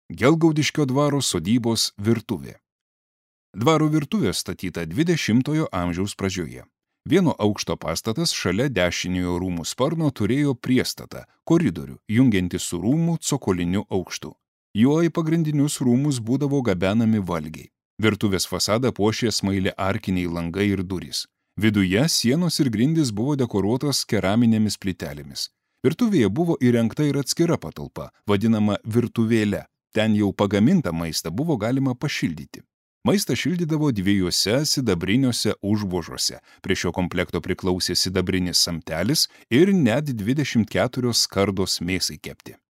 Gelgaudiškio dvaro sodybos virtuvė. Dvaro virtuvė statyta 20-ojo amžiaus pradžioje. Vieno aukšto pastatas šalia dešiniojo rūmų sparno turėjo priestatą, koridorių, jungiantį su rūmų cokoliniu aukštu. Juo į pagrindinius rūmus būdavo gabenami valgiai. Virtuvės fasadą puošė smaili arkiniai langai ir durys. Viduje sienos ir grindys buvo dekoruotos keraminėmis plytelėmis. Virtuvėje buvo įrengta ir atskira patalpa, vadinama virtuvėle. Ten jau pagamintą maistą buvo galima pašildyti. Maistą šildydavo dviejose sidabriniuose užvožuose. Prie šio komplekto priklausė sidabrinis samtelis ir net 24 skardos mėsai kepti.